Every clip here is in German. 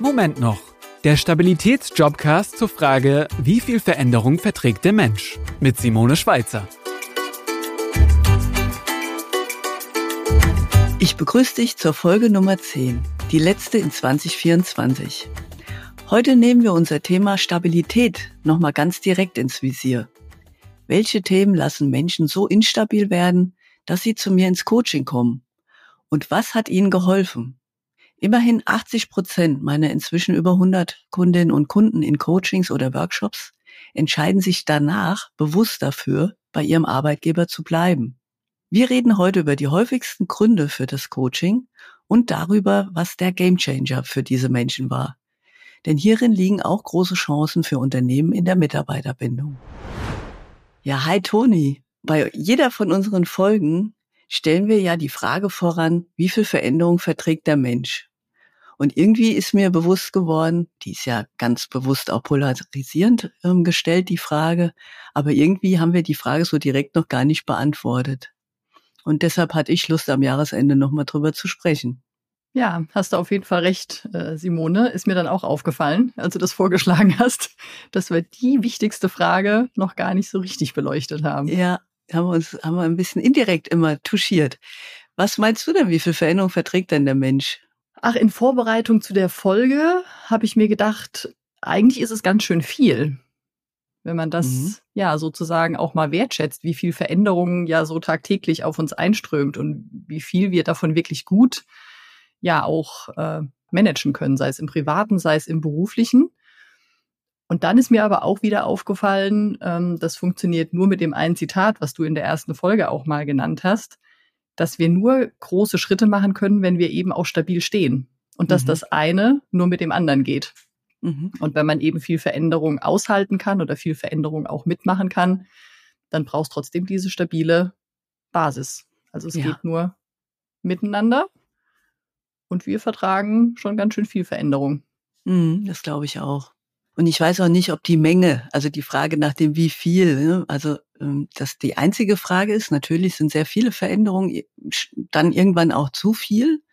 Moment noch. Der Stabilitäts-Jobcast zur Frage, wie viel Veränderung verträgt der Mensch? Mit Simone Schweizer. Ich begrüße dich zur Folge Nummer 10, die letzte in 2024. Heute nehmen wir unser Thema Stabilität nochmal ganz direkt ins Visier. Welche Themen lassen Menschen so instabil werden, dass sie zu mir ins Coaching kommen? Und was hat ihnen geholfen? Immerhin 80% meiner inzwischen über 100 Kundinnen und Kunden in Coachings oder Workshops entscheiden sich danach bewusst dafür, bei ihrem Arbeitgeber zu bleiben. Wir reden heute über die häufigsten Gründe für das Coaching und darüber, was der Gamechanger für diese Menschen war. Denn hierin liegen auch große Chancen für Unternehmen in der Mitarbeiterbindung. Ja, hi Toni. Bei jeder von unseren Folgen stellen wir ja die Frage voran, wie viel Veränderung verträgt der Mensch? Und irgendwie ist mir bewusst geworden, die ist ja ganz bewusst auch polarisierend gestellt, die Frage, aber irgendwie haben wir die Frage so direkt noch gar nicht beantwortet. Und deshalb hatte ich Lust, am Jahresende nochmal drüber zu sprechen. Ja, hast du auf jeden Fall recht, Simone. Ist mir dann auch aufgefallen, als du das vorgeschlagen hast, dass wir die wichtigste Frage noch gar nicht so richtig beleuchtet haben. Ja, haben wir ein bisschen indirekt immer touchiert. Was meinst du denn, wie viel Veränderung verträgt denn der Mensch? Ach, in Vorbereitung zu der Folge habe ich mir gedacht, eigentlich ist es ganz schön viel, wenn man das ja sozusagen auch mal wertschätzt, wie viel Veränderung ja so tagtäglich auf uns einströmt und wie viel wir davon wirklich gut ja auch managen können, sei es im Privaten, sei es im Beruflichen. Und dann ist mir aber auch wieder aufgefallen, das funktioniert nur mit dem einen Zitat, was du in der ersten Folge auch mal genannt hast, dass wir nur große Schritte machen können, wenn wir eben auch stabil stehen. Und dass das eine nur mit dem anderen geht. Und wenn man eben viel Veränderung aushalten kann oder viel Veränderung auch mitmachen kann, dann brauchst du trotzdem diese stabile Basis. Also es geht nur miteinander. Und wir vertragen schon ganz schön viel Veränderung. Das glaube ich auch. Und ich weiß auch nicht, ob die Menge, also die Frage nach dem wie viel, ne? Also dass die einzige Frage ist, natürlich sind sehr viele Veränderungen, dann irgendwann auch zu viel,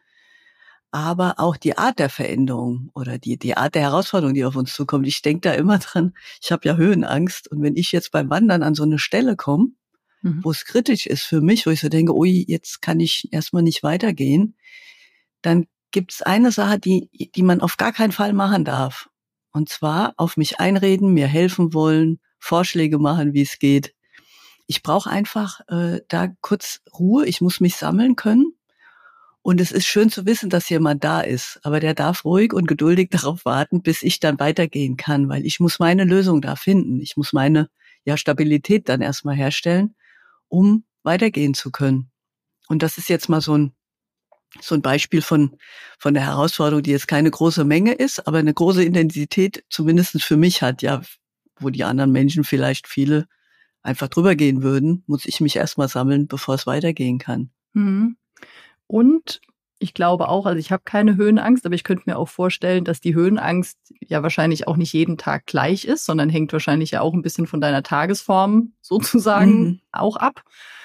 aber auch die Art der Veränderung oder die Art der Herausforderung, die auf uns zukommt. Ich denke da immer dran, ich habe ja Höhenangst und wenn ich jetzt beim Wandern an so eine Stelle komme, wo es kritisch ist für mich, wo ich so denke, ui, jetzt kann ich erstmal nicht weitergehen, dann gibt's eine Sache, die man auf gar keinen Fall machen darf. Und zwar auf mich einreden, mir helfen wollen, Vorschläge machen, wie es geht. Ich brauche einfach da kurz Ruhe, ich muss mich sammeln können. Und es ist schön zu wissen, dass jemand da ist. Aber der darf ruhig und geduldig darauf warten, bis ich dann weitergehen kann. Weil ich muss meine Lösung da finden. Ich muss meine Stabilität dann erstmal herstellen, um weitergehen zu können. Und das ist jetzt mal so ein Beispiel von der Herausforderung, die jetzt keine große Menge ist, aber eine große Intensität zumindest für mich hat, ja, wo die anderen Menschen vielleicht viele einfach drüber gehen würden, muss ich mich erstmal sammeln, bevor es weitergehen kann. Und ich glaube auch, also ich habe keine Höhenangst, aber ich könnte mir auch vorstellen, dass die Höhenangst ja wahrscheinlich auch nicht jeden Tag gleich ist, sondern hängt wahrscheinlich ja auch ein bisschen von deiner Tagesform sozusagen auch ab.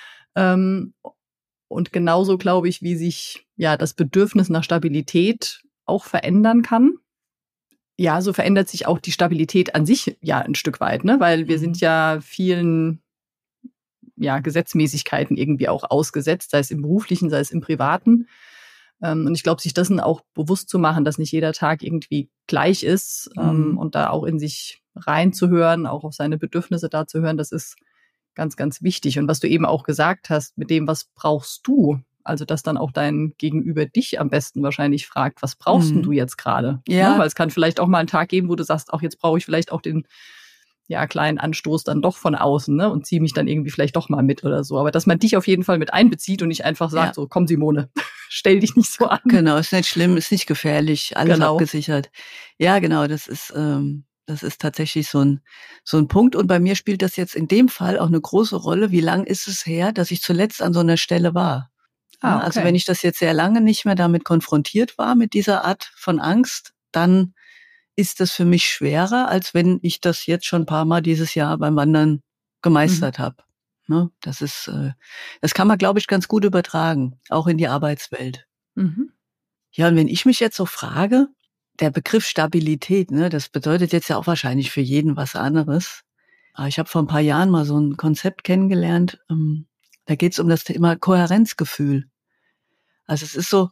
Und genauso glaube ich, wie sich ja das Bedürfnis nach Stabilität auch verändern kann. Ja, so verändert sich auch die Stabilität an sich ja ein Stück weit, ne? Weil wir sind ja vielen Gesetzmäßigkeiten irgendwie auch ausgesetzt, sei es im Beruflichen, sei es im Privaten. Und ich glaube, sich dessen auch bewusst zu machen, dass nicht jeder Tag irgendwie gleich ist und da auch in sich reinzuhören, auch auf seine Bedürfnisse da zu hören, das ist ganz, ganz wichtig. Und was du eben auch gesagt hast, mit dem, was brauchst du? Also, dass dann auch dein Gegenüber dich am besten wahrscheinlich fragt, was brauchst denn du jetzt gerade? Ja. Weil es kann vielleicht auch mal einen Tag geben, wo du sagst, auch jetzt brauche ich vielleicht auch den kleinen Anstoß dann doch von außen, ne? Und ziehe mich dann irgendwie vielleicht doch mal mit oder so. Aber dass man dich auf jeden Fall mit einbezieht und nicht einfach sagt, so, komm Simone, stell dich nicht so an. Genau, ist nicht schlimm, ist nicht gefährlich, alles abgesichert. Ja, genau, das ist tatsächlich so ein Punkt. Und bei mir spielt das jetzt in dem Fall auch eine große Rolle. Wie lang ist es her, dass ich zuletzt an so einer Stelle war? Okay. Also wenn ich das jetzt sehr lange nicht mehr damit konfrontiert war, mit dieser Art von Angst, dann ist das für mich schwerer, als wenn ich das jetzt schon ein paar Mal dieses Jahr beim Wandern gemeistert habe. Ne? Das kann man, glaube ich, ganz gut übertragen, auch in die Arbeitswelt. Ja, und wenn ich mich jetzt so frage, der Begriff Stabilität, ne, das bedeutet jetzt ja auch wahrscheinlich für jeden was anderes. Aber ich habe vor ein paar Jahren mal so ein Konzept kennengelernt. Da geht es um das Thema Kohärenzgefühl. Also es ist so,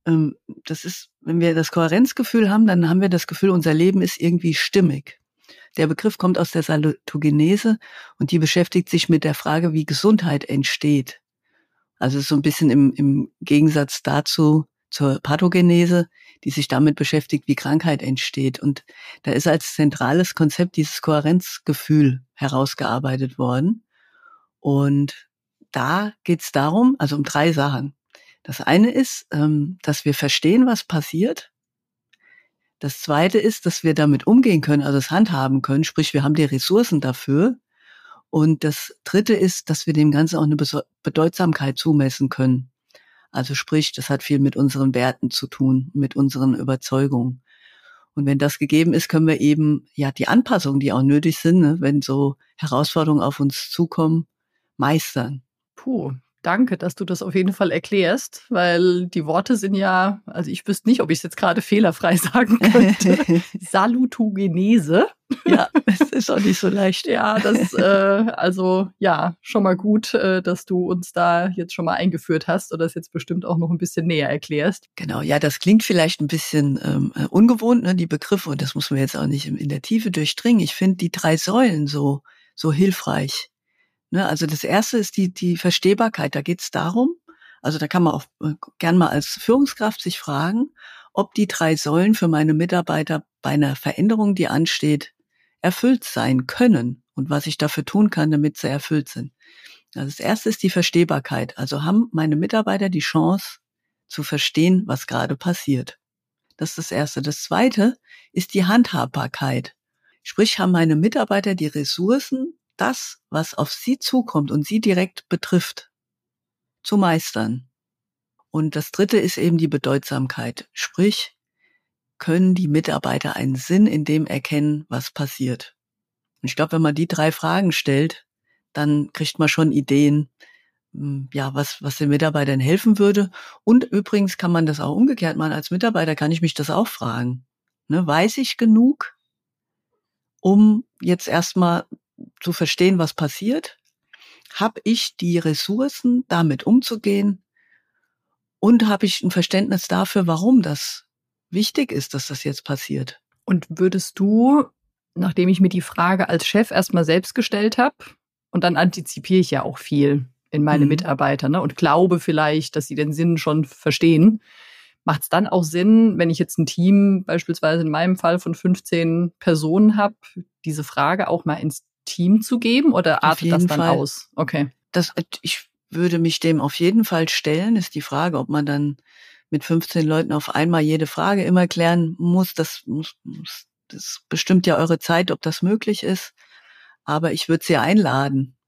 das ist, wenn wir das Kohärenzgefühl haben, dann haben wir das Gefühl, unser Leben ist irgendwie stimmig. Der Begriff kommt aus der Salutogenese und die beschäftigt sich mit der Frage, wie Gesundheit entsteht. Also es ist so ein bisschen im Gegensatz dazu zur Pathogenese, die sich damit beschäftigt, wie Krankheit entsteht. Und da ist als zentrales Konzept dieses Kohärenzgefühl herausgearbeitet worden. Und da geht es darum, also um 3 Sachen. Das eine ist, dass wir verstehen, was passiert. Das zweite ist, dass wir damit umgehen können, also es handhaben können, sprich wir haben die Ressourcen dafür. Und das dritte ist, dass wir dem Ganzen auch eine Bedeutsamkeit zumessen können. Also sprich, das hat viel mit unseren Werten zu tun, mit unseren Überzeugungen. Und wenn das gegeben ist, können wir eben ja die Anpassungen, die auch nötig sind, ne, wenn so Herausforderungen auf uns zukommen, meistern. Puh, danke, dass du das auf jeden Fall erklärst, weil die Worte sind ja, also ich wüsste nicht, ob ich es jetzt gerade fehlerfrei sagen könnte. Salutogenese. Ja, es ist auch nicht so leicht. Ja, das, also ja, schon mal gut, dass du uns da jetzt schon mal eingeführt hast oder das jetzt bestimmt auch noch ein bisschen näher erklärst. Genau, ja, das klingt vielleicht ein bisschen ungewohnt, ne, die Begriffe, und das muss man jetzt auch nicht in der Tiefe durchdringen. Ich finde die 3 Säulen so hilfreich. Ne, also das erste ist die Verstehbarkeit. Da geht es darum, also da kann man auch gern mal als Führungskraft sich fragen, ob die 3 Säulen für meine Mitarbeiter bei einer Veränderung, die ansteht, erfüllt sein können und was ich dafür tun kann, damit sie erfüllt sind. Also das erste ist die Verstehbarkeit. Also haben meine Mitarbeiter die Chance zu verstehen, was gerade passiert. Das ist das erste. Das zweite ist die Handhabbarkeit. Sprich, haben meine Mitarbeiter die Ressourcen, das, was auf sie zukommt und sie direkt betrifft, zu meistern. Und das dritte ist eben die Bedeutsamkeit. Sprich, können die Mitarbeiter einen Sinn in dem erkennen, was passiert. Und ich glaube, wenn man die 3 Fragen stellt, dann kriegt man schon Ideen, ja, was den Mitarbeitern helfen würde. Und übrigens kann man das auch umgekehrt machen. Als Mitarbeiter kann ich mich das auch fragen. Ne, weiß ich genug, um jetzt erstmal zu verstehen, was passiert? Habe ich die Ressourcen, damit umzugehen? Und habe ich ein Verständnis dafür, warum das wichtig ist, dass das jetzt passiert? Und würdest du, nachdem ich mir die Frage als Chef erstmal selbst gestellt habe, und dann antizipiere ich ja auch viel in meine Mitarbeiter, ne, und glaube vielleicht, dass sie den Sinn schon verstehen, macht es dann auch Sinn, wenn ich jetzt ein Team beispielsweise in meinem Fall von 15 Personen habe, diese Frage auch mal ins Team zu geben oder artet das dann aus? Okay. Ich würde mich dem auf jeden Fall stellen, ist die Frage, ob man dann mit 15 Leuten auf einmal jede Frage immer klären muss. Das bestimmt ja eure Zeit, ob das möglich ist. Aber ich würde sie einladen,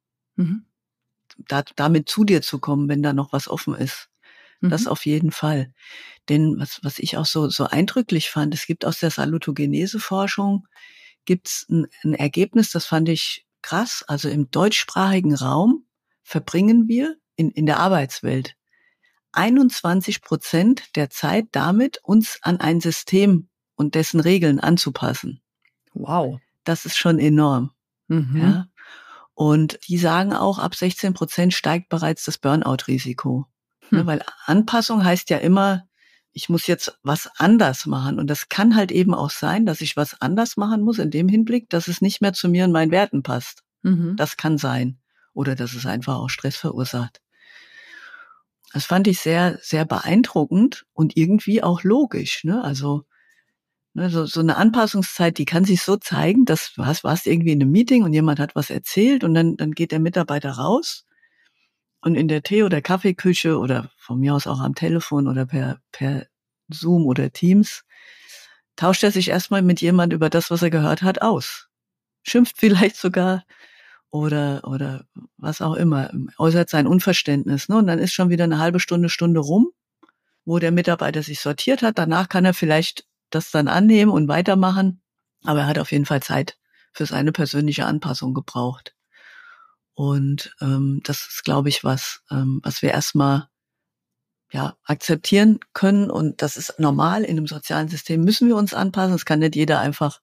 damit zu dir zu kommen, wenn da noch was offen ist. Das auf jeden Fall. Denn was ich auch so eindrücklich fand, es gibt aus der Salutogenese-Forschung gibt's ein Ergebnis, das fand ich krass. Also im deutschsprachigen Raum verbringen wir in der Arbeitswelt 21% der Zeit damit, uns an ein System und dessen Regeln anzupassen. Wow. Das ist schon enorm. Ja? Und die sagen auch, ab 16% steigt bereits das Burnout-Risiko. Ne, weil Anpassung heißt ja immer, ich muss jetzt was anders machen. Und das kann halt eben auch sein, dass ich was anders machen muss in dem Hinblick, dass es nicht mehr zu mir und meinen Werten passt. Das kann sein. Oder dass es einfach auch Stress verursacht. Das fand ich sehr, sehr beeindruckend und irgendwie auch logisch. Ne? Also ne, so eine Anpassungszeit, die kann sich so zeigen, dass du warst irgendwie in einem Meeting und jemand hat was erzählt und dann geht der Mitarbeiter raus und in der Tee- oder Kaffeeküche oder von mir aus auch am Telefon oder per Zoom oder Teams tauscht er sich erstmal mit jemand über das, was er gehört hat, aus. Schimpft vielleicht sogar oder was auch immer, äußert sein Unverständnis. Ne? Und dann ist schon wieder eine halbe Stunde rum, wo der Mitarbeiter sich sortiert hat. Danach kann er vielleicht das dann annehmen und weitermachen. Aber er hat auf jeden Fall Zeit für seine persönliche Anpassung gebraucht. Und das ist, glaube ich, was wir erstmal akzeptieren können. Und das ist normal. In einem sozialen System müssen wir uns anpassen. Es kann nicht jeder einfach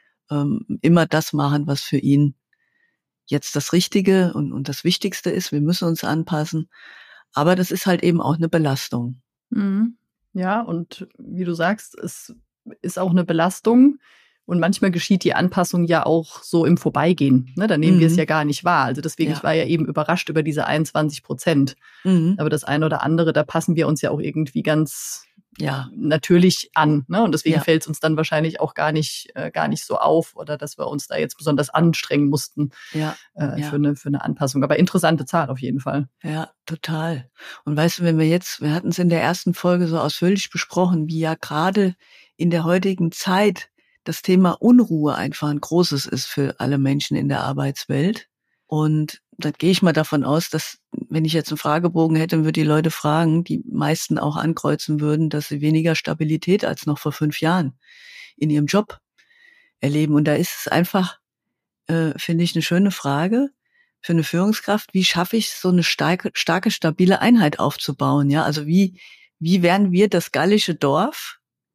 immer das machen, was für ihn jetzt das Richtige und das Wichtigste ist. Wir müssen uns anpassen. Aber das ist halt eben auch eine Belastung. Mhm. Ja, und wie du sagst, es ist auch eine Belastung. Und manchmal geschieht die Anpassung ja auch so im Vorbeigehen. Ne? Da nehmen wir es ja gar nicht wahr. Also deswegen, ich war ja eben überrascht über diese 21%. Aber das eine oder andere, da passen wir uns ja auch irgendwie ganz natürlich an. Ne? Und deswegen fällt es uns dann wahrscheinlich auch gar nicht so auf oder dass wir uns da jetzt besonders anstrengen mussten für eine Anpassung. Aber interessante Zahl auf jeden Fall. Ja, total. Und weißt du, wir hatten es in der ersten Folge so ausführlich besprochen, wie ja gerade in der heutigen Zeit das Thema Unruhe einfach ein großes ist für alle Menschen in der Arbeitswelt. Und da gehe ich mal davon aus, dass, wenn ich jetzt einen Fragebogen hätte, würde die Leute fragen, die meisten auch ankreuzen würden, dass sie weniger Stabilität als noch vor 5 Jahren in ihrem Job erleben. Und da ist es einfach, finde ich, eine schöne Frage für eine Führungskraft. Wie schaffe ich so eine starke, stabile Einheit aufzubauen? Ja, also wie werden wir das gallische Dorf?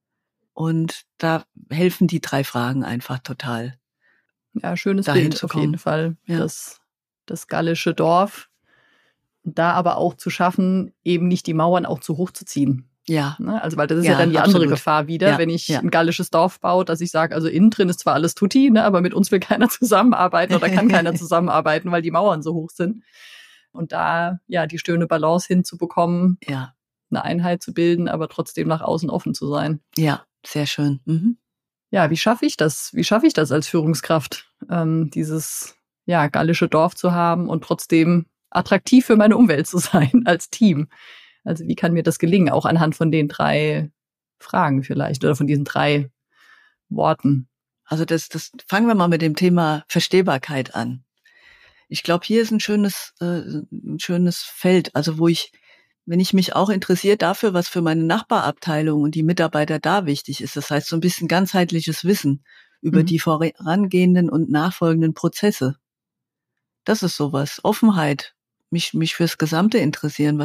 Und da helfen die 3 Fragen einfach total. Ja, schönes Bild auf jeden Fall. Ja. Das gallische Dorf. Da aber auch zu schaffen, eben nicht die Mauern auch zu hoch zu ziehen. Ja. Also, weil das ist ja dann die andere Gefahr wieder, wenn ich ein gallisches Dorf baue, dass ich sage, also innen drin ist zwar alles tutti, ne, aber mit uns will keiner zusammenarbeiten oder kann keiner zusammenarbeiten, weil die Mauern so hoch sind. Und da, die schöne Balance hinzubekommen, eine Einheit zu bilden, aber trotzdem nach außen offen zu sein. Ja, sehr schön. Mhm. Ja, wie schaffe ich das? Wie schaffe ich das als Führungskraft, dieses gallische Dorf zu haben und trotzdem attraktiv für meine Umwelt zu sein als Team? Also wie kann mir das gelingen, auch anhand von den 3 Fragen vielleicht oder von diesen 3 Worten? Also das fangen wir mal mit dem Thema Verstehbarkeit an. Ich glaube, hier ist ein schönes Feld, also wenn ich mich auch interessiere dafür, was für meine Nachbarabteilung und die Mitarbeiter da wichtig ist. Das heißt, so ein bisschen ganzheitliches Wissen über die vorangehenden und nachfolgenden Prozesse. Das ist sowas. Offenheit. Mich fürs Gesamte interessieren.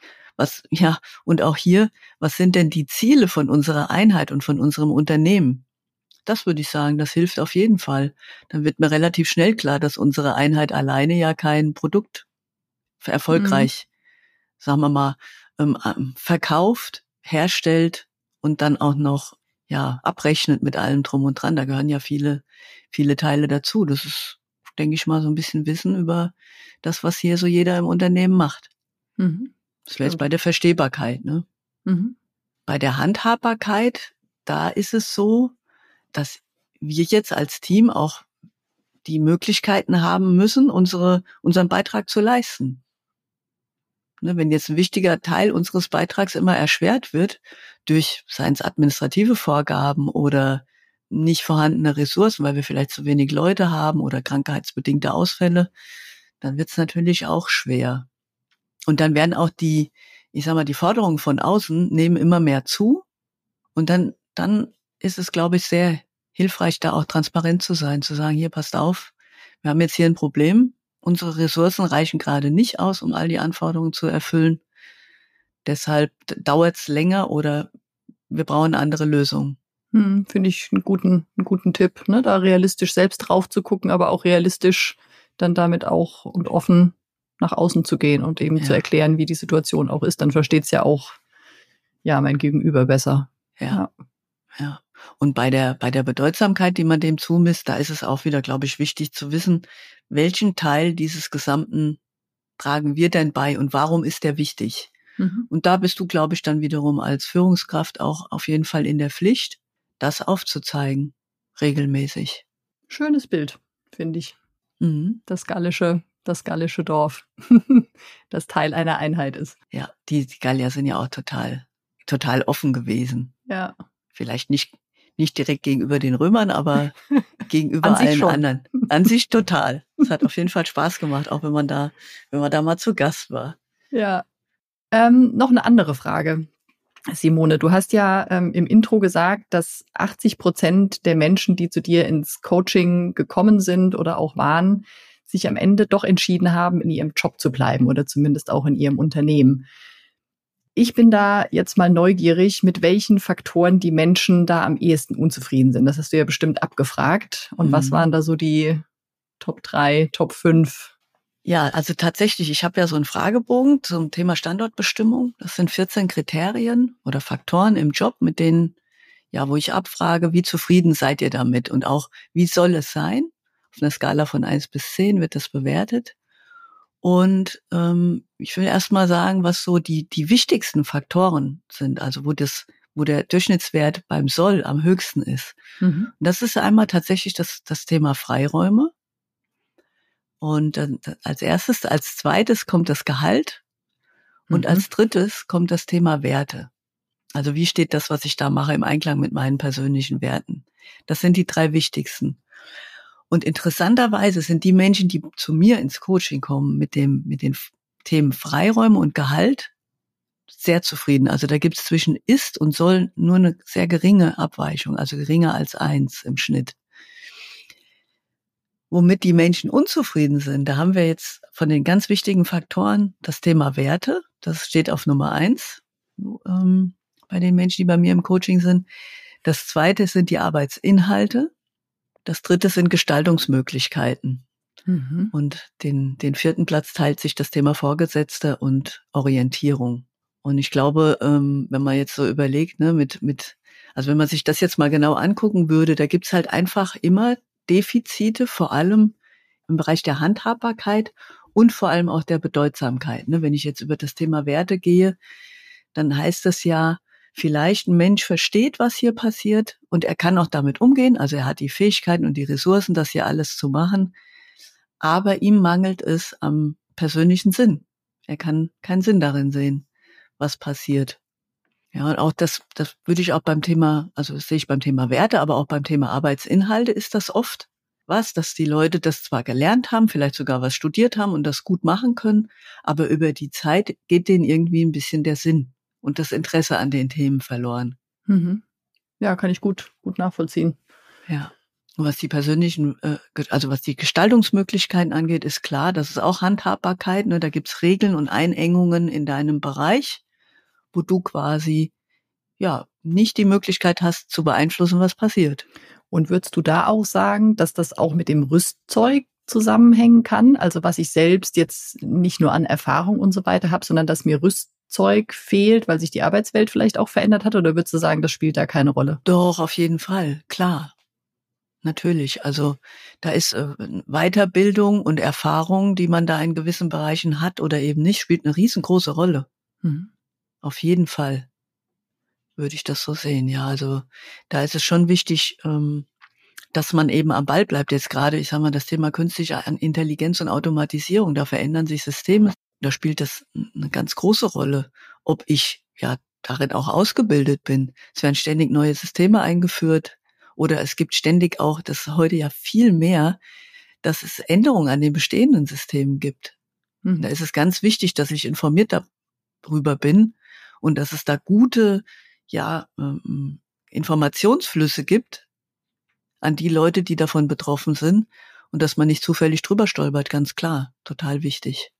Und auch hier, was sind denn die Ziele von unserer Einheit und von unserem Unternehmen? Das würde ich sagen, das hilft auf jeden Fall. Dann wird mir relativ schnell klar, dass unsere Einheit alleine ja kein Produkt erfolgreich sagen wir mal, verkauft, herstellt und dann auch noch abrechnet mit allem drum und dran. Da gehören ja viele, viele Teile dazu. Das ist, denke ich mal, so ein bisschen Wissen über das, was hier so jeder im Unternehmen macht. Das wäre jetzt bei der Verstehbarkeit. Ne? Bei der Handhabbarkeit, da ist es so, dass wir jetzt als Team auch die Möglichkeiten haben müssen, unseren Beitrag zu leisten. Wenn jetzt ein wichtiger Teil unseres Beitrags immer erschwert wird durch seien es administrative Vorgaben oder nicht vorhandene Ressourcen, weil wir vielleicht zu wenig Leute haben oder krankheitsbedingte Ausfälle, dann wird es natürlich auch schwer. Und dann werden auch die Forderungen von außen nehmen immer mehr zu. Und dann ist es, glaube ich, sehr hilfreich, da auch transparent zu sein, zu sagen, hier, passt auf, wir haben jetzt hier ein Problem. Unsere Ressourcen reichen gerade nicht aus, um all die Anforderungen zu erfüllen. Deshalb dauert es länger oder wir brauchen eine andere Lösung. Finde ich einen guten Tipp, ne? Da realistisch selbst drauf zu gucken, aber auch realistisch dann damit auch und offen nach außen zu gehen und eben zu erklären, wie die Situation auch ist. Dann versteht es ja auch mein Gegenüber besser. Ja. Und bei der Bedeutsamkeit, die man dem zumisst, da ist es auch wieder, glaube ich, wichtig zu wissen, welchen Teil dieses Gesamten tragen wir denn bei und warum ist der wichtig? Und da bist du, glaube ich, dann wiederum als Führungskraft auch auf jeden Fall in der Pflicht, das aufzuzeigen, regelmäßig. Schönes Bild, finde ich. Das gallische Dorf, das Teil einer Einheit ist. Ja, die Gallier sind ja auch total offen gewesen. Ja. Vielleicht nicht direkt gegenüber den Römern, aber gegenüber allen anderen. An sich total. Es hat auf jeden Fall Spaß gemacht, auch wenn man da mal zu Gast war. Ja. Noch eine andere Frage. Simone, du hast ja im Intro gesagt, dass 80% der Menschen, die zu dir ins Coaching gekommen sind oder auch waren, sich am Ende doch entschieden haben, in ihrem Job zu bleiben oder zumindest auch in ihrem Unternehmen. Ich bin da jetzt mal neugierig, mit welchen Faktoren die Menschen da am ehesten unzufrieden sind. Das hast du ja bestimmt abgefragt. Und was waren da so die Top 3, Top 5? Ja, also tatsächlich, ich habe ja so einen Fragebogen zum Thema Standortbestimmung. Das sind 14 Kriterien oder Faktoren im Job, mit denen, ja, wo ich abfrage, wie zufrieden seid ihr damit? Und auch, wie soll es sein? Auf einer Skala von 1 bis 10 wird das bewertet. Und ich will erst mal sagen, was so die wichtigsten Faktoren sind, also wo der Durchschnittswert beim Soll am höchsten ist. Und das ist einmal tatsächlich das Thema Freiräume. Und dann als zweites kommt das Gehalt. Und als drittes kommt das Thema Werte. Also wie steht das, was ich da mache, im Einklang mit meinen persönlichen Werten? Das sind die 3 wichtigsten. Und interessanterweise sind die Menschen, die zu mir ins Coaching kommen mit den Themen Freiräume und Gehalt, sehr zufrieden. Also da gibt es zwischen ist und soll nur eine sehr geringe Abweichung, also geringer als 1 im Schnitt. Womit die Menschen unzufrieden sind, da haben wir jetzt von den ganz wichtigen Faktoren das Thema Werte. Das steht auf Nummer 1 bei den Menschen, die bei mir im Coaching sind. Das zweite sind die Arbeitsinhalte. Das dritte sind Gestaltungsmöglichkeiten. Und den 4. Platz teilt sich das Thema Vorgesetzte und Orientierung. Und ich glaube, wenn man jetzt so überlegt, ne, also wenn man sich das jetzt mal genau angucken würde, da gibt's halt einfach immer Defizite, vor allem im Bereich der Handhabbarkeit und vor allem auch der Bedeutsamkeit. Ne, wenn ich jetzt über das Thema Werte gehe, dann heißt das ja, vielleicht ein Mensch versteht, was hier passiert und er kann auch damit umgehen. Also er hat die Fähigkeiten und die Ressourcen, das hier alles zu machen. Aber ihm mangelt es am persönlichen Sinn. Er kann keinen Sinn darin sehen, was passiert. Ja, und auch das würde ich auch beim Thema, also das sehe ich beim Thema Werte, aber auch beim Thema Arbeitsinhalte ist das oft dass die Leute das zwar gelernt haben, vielleicht sogar was studiert haben und das gut machen können, aber über die Zeit geht denen irgendwie ein bisschen der Sinn und das Interesse an den Themen verloren. Ja, kann ich gut nachvollziehen. Ja. Und was die persönlichen, also was die Gestaltungsmöglichkeiten angeht, ist klar, das ist auch Handhabbarkeit. Ne? Da gibt's Regeln und Einengungen in deinem Bereich, wo du quasi ja nicht die Möglichkeit hast zu beeinflussen, was passiert. Und würdest du da auch sagen, dass das auch mit dem Rüstzeug zusammenhängen kann? Also was ich selbst jetzt nicht nur an Erfahrung und so weiter habe, sondern dass mir Rüstzeug fehlt, weil sich die Arbeitswelt vielleicht auch verändert hat? Oder würdest du sagen, das spielt da keine Rolle? Doch, auf jeden Fall, klar. Natürlich, also da ist Weiterbildung und Erfahrung, die man da in gewissen Bereichen hat oder eben nicht, spielt eine riesengroße Rolle. Auf jeden Fall würde ich das so sehen. Ja, also da ist es schon wichtig, dass man eben am Ball bleibt. Jetzt gerade, ich sage mal, das Thema künstliche Intelligenz und Automatisierung, da verändern sich Systeme. Da spielt das eine ganz große Rolle, ob ich ja darin auch ausgebildet bin. Es werden ständig neue Systeme eingeführt. Oder es gibt ständig auch, das ist heute ja viel mehr, dass es Änderungen an den bestehenden Systemen gibt. Da ist es ganz wichtig, dass ich informiert darüber bin und dass es da gute Informationsflüsse gibt an die Leute, die davon betroffen sind und dass man nicht zufällig drüber stolpert, ganz klar, total wichtig.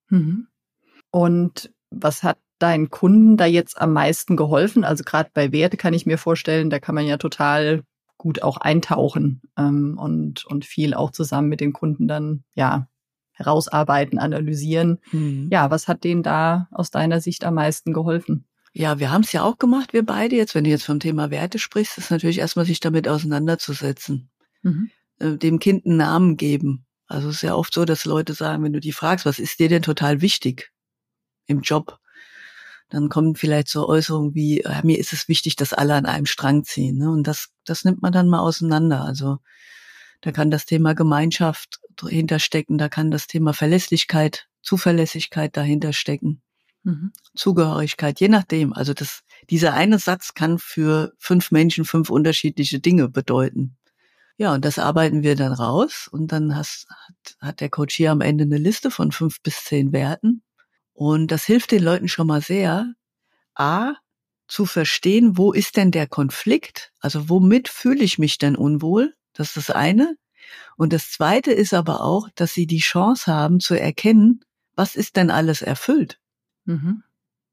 Und was hat deinen Kunden da jetzt am meisten geholfen? Also gerade bei Werte kann ich mir vorstellen, da kann man ja total gut auch eintauchen und viel auch zusammen mit den Kunden dann herausarbeiten, analysieren. Ja, was hat denen da aus deiner Sicht am meisten geholfen? Ja, wir haben es ja auch gemacht, wir beide jetzt. Wenn du jetzt vom Thema Werte sprichst, ist natürlich erstmal sich damit auseinanderzusetzen. Dem Kind einen Namen geben. Also es ist ja oft so, dass Leute sagen, wenn du die fragst, was ist dir denn total wichtig im Job? Dann kommen vielleicht so Äußerungen wie, mir ist es wichtig, dass alle an einem Strang ziehen. Ne? Und das nimmt man dann mal auseinander. Also da kann das Thema Gemeinschaft hinterstecken, da kann das Thema Verlässlichkeit, Zuverlässigkeit dahinter stecken. Zugehörigkeit, je nachdem. Also dieser eine Satz kann für 5 Menschen 5 unterschiedliche Dinge bedeuten. Ja, und das arbeiten wir dann raus. Und dann hat der Coach hier am Ende eine Liste von 5 bis 10 Werten. Und das hilft den Leuten schon mal sehr, zu verstehen, wo ist denn der Konflikt? Also womit fühle ich mich denn unwohl? Das ist das eine. Und das zweite ist aber auch, dass sie die Chance haben zu erkennen, was ist denn alles erfüllt?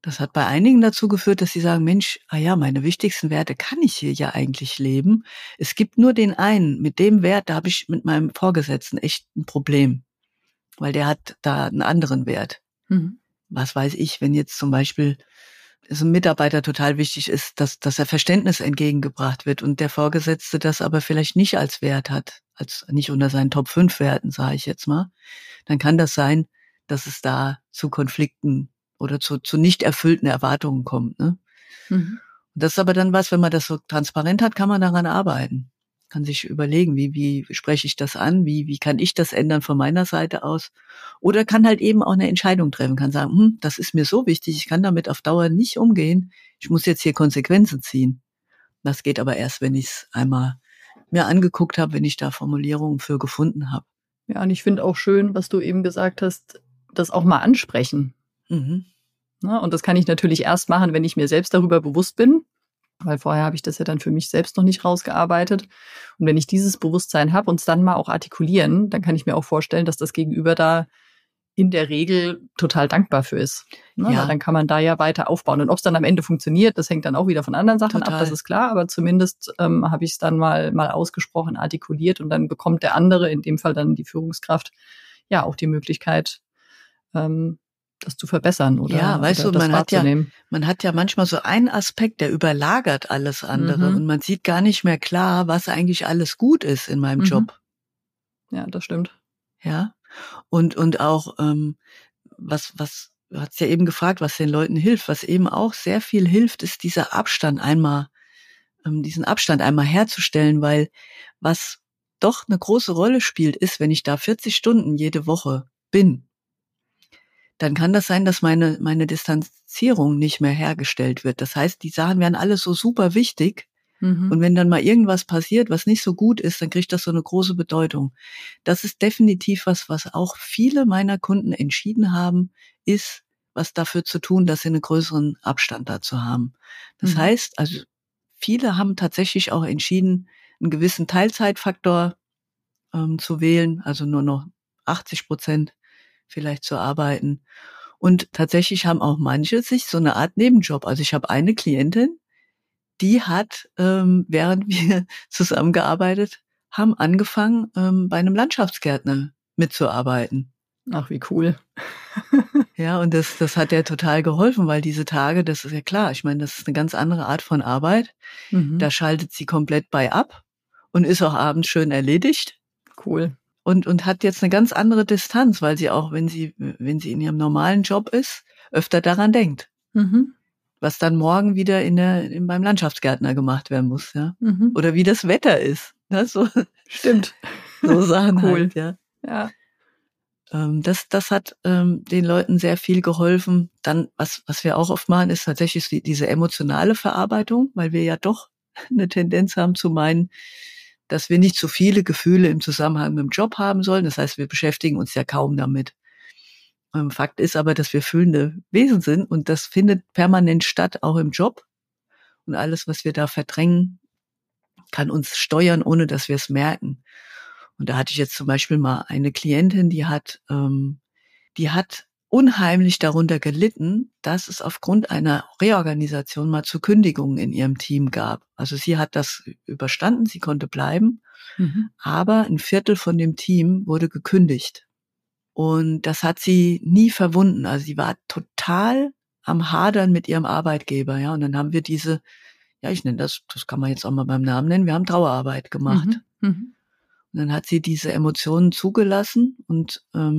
Das hat bei einigen dazu geführt, dass sie sagen, Mensch, meine wichtigsten Werte kann ich hier ja eigentlich leben. Es gibt nur den einen, mit dem Wert, da habe ich mit meinem Vorgesetzten echt ein Problem, weil der hat da einen anderen Wert. Mhm. Was weiß ich, wenn jetzt zum Beispiel es einem Mitarbeiter total wichtig ist, dass er Verständnis entgegengebracht wird und der Vorgesetzte das aber vielleicht nicht als Wert hat, als nicht unter seinen Top 5 Werten, sage ich jetzt mal, dann kann das sein, dass es da zu Konflikten oder zu nicht erfüllten Erwartungen kommt. Ne? Mhm. Und das ist aber dann was, wenn man das so transparent hat, kann man daran arbeiten. Kann sich überlegen, wie spreche ich das an, wie kann ich das ändern von meiner Seite aus. Oder kann halt eben auch eine Entscheidung treffen, kann sagen, das ist mir so wichtig, ich kann damit auf Dauer nicht umgehen, ich muss jetzt hier Konsequenzen ziehen. Das geht aber erst, wenn ich es einmal mir angeguckt habe, wenn ich da Formulierungen für gefunden habe. Ja, und ich finde auch schön, was du eben gesagt hast, das auch mal ansprechen. Mhm. Ne? Und das kann ich natürlich erst machen, wenn ich mir selbst darüber bewusst bin, weil vorher habe ich das ja dann für mich selbst noch nicht rausgearbeitet. Und wenn ich dieses Bewusstsein habe und es dann mal auch artikulieren, dann kann ich mir auch vorstellen, dass das Gegenüber da in der Regel total dankbar für ist. Ne? Ja. Weil dann kann man da ja weiter aufbauen. Und ob es dann am Ende funktioniert, das hängt dann auch wieder von anderen Sachen ab, das ist klar. Aber zumindest habe ich es dann mal ausgesprochen, artikuliert und dann bekommt der andere, in dem Fall dann die Führungskraft, ja auch die Möglichkeit, das zu verbessern oder, ja, weißt oder du, das wahrzunehmen. Man hat ja manchmal so einen Aspekt, der überlagert alles andere und man sieht gar nicht mehr klar, was eigentlich alles gut ist in meinem Job. Ja, das stimmt. Ja, und auch was du hast ja eben gefragt, was den Leuten hilft, was eben auch sehr viel hilft, ist diesen Abstand einmal herzustellen, weil was doch eine große Rolle spielt, ist, wenn ich da 40 Stunden jede Woche bin, dann kann das sein, dass meine Distanzierung nicht mehr hergestellt wird. Das heißt, die Sachen werden alle so super wichtig. Und wenn dann mal irgendwas passiert, was nicht so gut ist, dann kriegt das so eine große Bedeutung. Das ist definitiv was auch viele meiner Kunden entschieden haben, ist, was dafür zu tun, dass sie einen größeren Abstand dazu haben. Das heißt, also viele haben tatsächlich auch entschieden, einen gewissen Teilzeitfaktor zu wählen, also nur noch 80% vielleicht zu arbeiten. Und tatsächlich haben auch manche sich so eine Art Nebenjob. Also ich habe eine Klientin, die hat, während wir zusammengearbeitet haben, angefangen, bei einem Landschaftsgärtner mitzuarbeiten. Ach, wie cool. Ja, und das hat der total geholfen, weil diese Tage, das ist ja klar, ich meine, das ist eine ganz andere Art von Arbeit. Da schaltet sie komplett bei ab und ist auch abends schön erledigt. Cool. Und hat jetzt eine ganz andere Distanz, weil sie auch, wenn sie in ihrem normalen Job ist, öfter daran denkt. Was dann morgen wieder beim Landschaftsgärtner gemacht werden muss, ja. Oder wie das Wetter ist. Ne? So, stimmt. So Sachen cool. halt, ja. Ja. Das hat den Leuten sehr viel geholfen. Dann, was wir auch oft machen, ist tatsächlich diese emotionale Verarbeitung, weil wir ja doch eine Tendenz haben zu meinen, dass wir nicht zu viele Gefühle im Zusammenhang mit dem Job haben sollen. Das heißt, wir beschäftigen uns ja kaum damit. Fakt ist aber, dass wir fühlende Wesen sind und das findet permanent statt, auch im Job. Und alles, was wir da verdrängen, kann uns steuern, ohne dass wir es merken. Und da hatte ich jetzt zum Beispiel mal eine Klientin, die hat unheimlich darunter gelitten, dass es aufgrund einer Reorganisation mal zu Kündigungen in ihrem Team gab. Also sie hat das überstanden, sie konnte bleiben, aber 1/4 von dem Team wurde gekündigt. Und das hat sie nie verwunden. Also sie war total am Hadern mit ihrem Arbeitgeber, ja. Und dann haben wir ich nenne das kann man jetzt auch mal beim Namen nennen, wir haben Trauerarbeit gemacht. Und dann hat sie diese Emotionen zugelassen und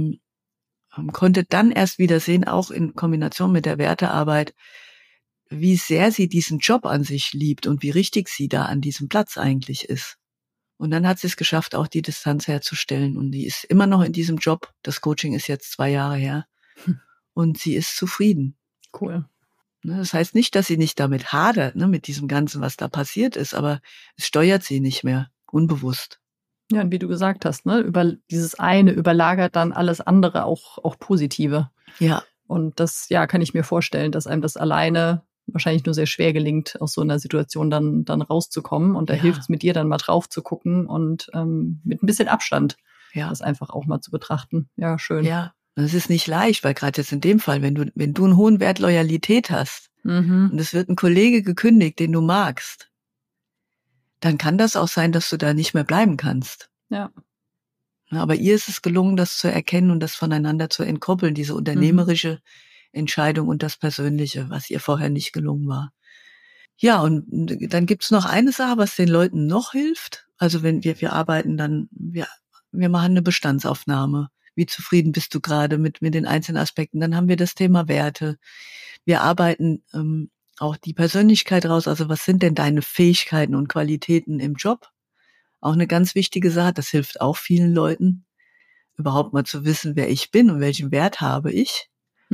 konnte dann erst wieder sehen, auch in Kombination mit der Wertearbeit, wie sehr sie diesen Job an sich liebt und wie richtig sie da an diesem Platz eigentlich ist. Und dann hat sie es geschafft, auch die Distanz herzustellen. Und die ist immer noch in diesem Job. Das Coaching ist jetzt 2 Jahre her. Und sie ist zufrieden. Cool. Das heißt nicht, dass sie nicht damit hadert, mit diesem Ganzen, was da passiert ist, aber es steuert sie nicht mehr, unbewusst. Ja, und wie du gesagt hast, über dieses eine überlagert dann alles andere, auch Positive. Ja. Und das, kann ich mir vorstellen, dass einem das alleine wahrscheinlich nur sehr schwer gelingt, aus so einer Situation dann rauszukommen. Und da hilft es mit dir dann mal drauf zu gucken und mit ein bisschen Abstand das einfach auch mal zu betrachten. Ja, schön. Ja, Das ist nicht leicht, weil gerade jetzt in dem Fall, wenn du einen hohen Wert Loyalität hast und es wird ein Kollege gekündigt, den du magst, dann kann das auch sein, dass du da nicht mehr bleiben kannst. Ja. Aber ihr ist es gelungen, das zu erkennen und das voneinander zu entkoppeln, diese unternehmerische Entscheidung und das Persönliche, was ihr vorher nicht gelungen war. Ja, und dann gibt's noch eine Sache, was den Leuten noch hilft. Also wenn wir arbeiten dann, wir machen eine Bestandsaufnahme. Wie zufrieden bist du gerade mit den einzelnen Aspekten? Dann haben wir das Thema Werte. Wir arbeiten auch die Persönlichkeit raus. Also was sind denn deine Fähigkeiten und Qualitäten im Job? Auch eine ganz wichtige Sache. Das hilft auch vielen Leuten, überhaupt mal zu wissen, wer ich bin und welchen Wert habe ich.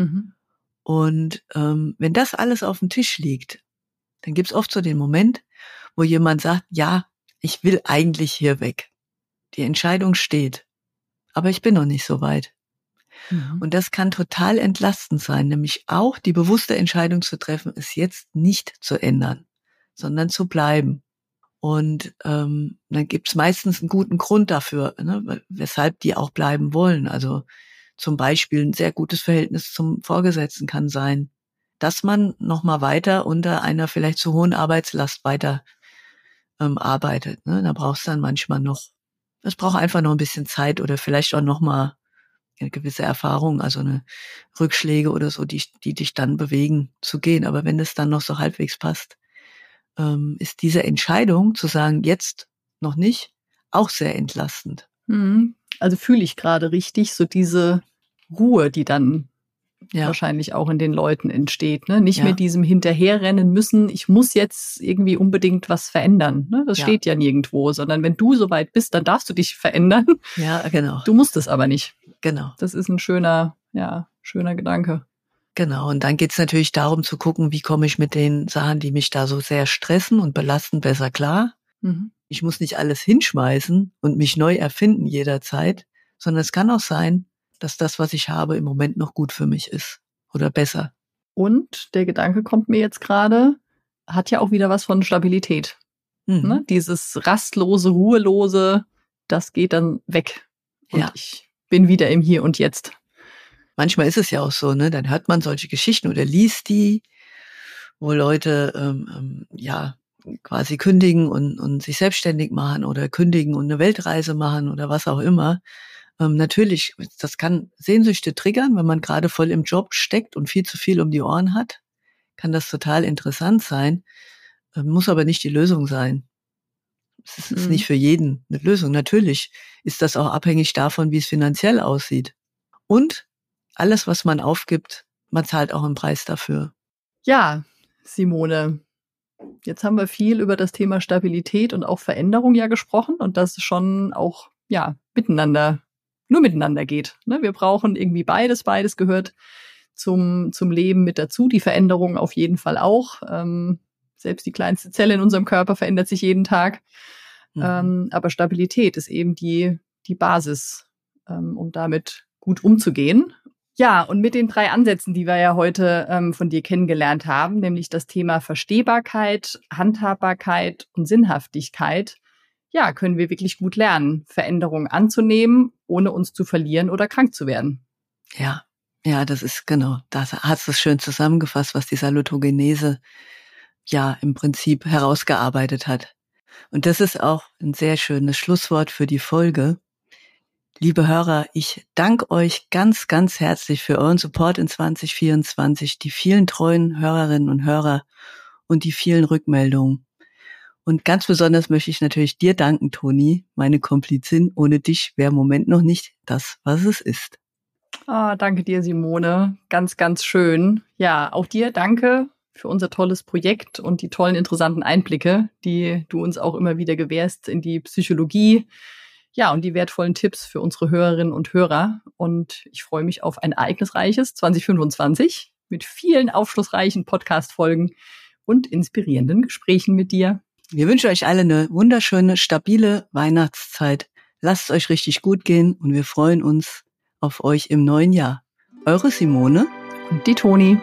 Und wenn das alles auf dem Tisch liegt, dann gibt's oft so den Moment, wo jemand sagt, ja, ich will eigentlich hier weg. Die Entscheidung steht. Aber ich bin noch nicht so weit. Und das kann total entlastend sein, nämlich auch die bewusste Entscheidung zu treffen, es jetzt nicht zu ändern, sondern zu bleiben. Und dann gibt's meistens einen guten Grund dafür, ne, weshalb die auch bleiben wollen. Also zum Beispiel ein sehr gutes Verhältnis zum Vorgesetzten kann sein, dass man noch mal weiter unter einer vielleicht zu hohen Arbeitslast weiter arbeitet. Ne? Da brauchst du dann manchmal noch, es braucht einfach noch ein bisschen Zeit oder vielleicht auch noch mal eine gewisse Erfahrung, also eine Rückschläge oder so, die dich dann bewegen zu gehen. Aber wenn es dann noch so halbwegs passt, ist diese Entscheidung zu sagen, jetzt noch nicht, auch sehr entlastend. Also fühle ich gerade richtig, so diese Ruhe, die dann wahrscheinlich auch in den Leuten entsteht. Ne? Nicht mit diesem Hinterherrennen müssen, ich muss jetzt irgendwie unbedingt was verändern. Ne? Das steht ja nirgendwo, sondern wenn du soweit bist, dann darfst du dich verändern. Ja, genau. Du musst es aber nicht. Genau. Das ist ein schöner Gedanke. Genau, und dann geht's natürlich darum zu gucken, wie komme ich mit den Sachen, die mich da so sehr stressen und belasten, besser klar. Ich muss nicht alles hinschmeißen und mich neu erfinden jederzeit, sondern es kann auch sein, dass das, was ich habe, im Moment noch gut für mich ist oder besser. Und der Gedanke kommt mir jetzt gerade, hat ja auch wieder was von Stabilität. Ne? Dieses rastlose, ruhelose, das geht dann weg. Und ich bin wieder im Hier und Jetzt. Manchmal ist es ja auch so, ne? Dann hört man solche Geschichten oder liest die, wo Leute quasi kündigen und sich selbstständig machen oder kündigen und eine Weltreise machen oder was auch immer. Natürlich, das kann Sehnsüchte triggern, wenn man gerade voll im Job steckt und viel zu viel um die Ohren hat, kann das total interessant sein, muss aber nicht die Lösung sein. Es ist nicht für jeden eine Lösung. Natürlich ist das auch abhängig davon, wie es finanziell aussieht. Und alles, was man aufgibt, man zahlt auch einen Preis dafür. Ja, Simone, jetzt haben wir viel über das Thema Stabilität und auch Veränderung ja gesprochen und das schon auch nur miteinander geht. Ne? Wir brauchen irgendwie beides gehört zum Leben mit dazu. Die Veränderung auf jeden Fall auch. Selbst die kleinste Zelle in unserem Körper verändert sich jeden Tag. Aber Stabilität ist eben die Basis, um damit gut umzugehen. Ja, und mit den 3 Ansätzen, die wir ja heute von dir kennengelernt haben, nämlich das Thema Verstehbarkeit, Handhabbarkeit und Sinnhaftigkeit, ja, können wir wirklich gut lernen, Veränderungen anzunehmen, ohne uns zu verlieren oder krank zu werden. Ja, das ist genau, das hast du schön zusammengefasst, was die Salutogenese ja im Prinzip herausgearbeitet hat. Und das ist auch ein sehr schönes Schlusswort für die Folge. Liebe Hörer, ich danke euch ganz, ganz herzlich für euren Support in 2024, die vielen treuen Hörerinnen und Hörer und die vielen Rückmeldungen. Und ganz besonders möchte ich natürlich dir danken, Toni, meine Komplizin. Ohne dich wäre im Moment noch nicht das, was es ist. Danke dir, Simone. Ganz, ganz schön. Ja, auch dir danke für unser tolles Projekt und die tollen, interessanten Einblicke, die du uns auch immer wieder gewährst in die Psychologie. Ja, und die wertvollen Tipps für unsere Hörerinnen und Hörer. Und ich freue mich auf ein ereignisreiches 2025 mit vielen aufschlussreichen Podcast-Folgen und inspirierenden Gesprächen mit dir. Wir wünschen euch alle eine wunderschöne, stabile Weihnachtszeit. Lasst es euch richtig gut gehen und wir freuen uns auf euch im neuen Jahr. Eure Simone und die Toni.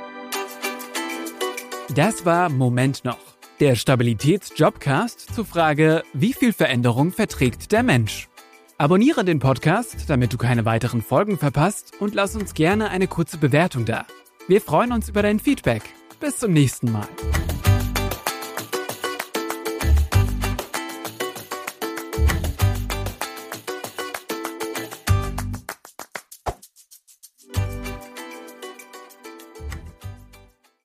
Das war Moment noch, der Stabilitäts-Jobcast zur Frage, wie viel Veränderung verträgt der Mensch? Abonniere den Podcast, damit du keine weiteren Folgen verpasst und lass uns gerne eine kurze Bewertung da. Wir freuen uns über dein Feedback. Bis zum nächsten Mal.